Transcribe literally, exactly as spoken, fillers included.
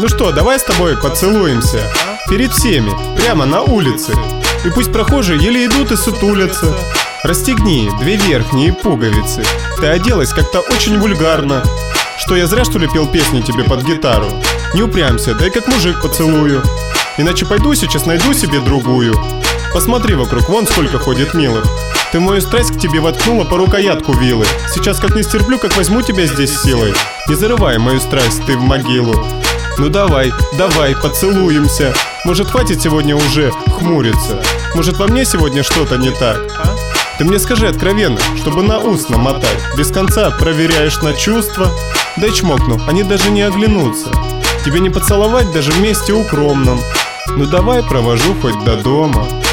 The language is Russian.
Ну что, давай с тобой поцелуемся. Перед всеми, прямо на улице. И пусть прохожие еле идут и сутулятся. Расстегни две верхние пуговицы. Ты оделась как-то очень вульгарно. Что, я зря что ли пел песни тебе под гитару? Не упрямься, дай как мужик поцелую. Иначе пойду сейчас найду себе другую. Посмотри вокруг, вон сколько ходит милых. Ты мою страсть к тебе воткнула по рукоятку вилы. Сейчас как не стерплю, как возьму тебя здесь силой. Не зарывай мою страсть ты в могилу. Ну давай, давай, поцелуемся. Может, хватит сегодня уже хмуриться? Может, во мне сегодня что-то не так? Ты мне скажи откровенно, чтобы на ус намотать. Без конца проверяешь на чувства. Дай чмокну, они даже не оглянутся. Тебе не поцеловать даже в месте укромном. Ну давай провожу хоть до дома.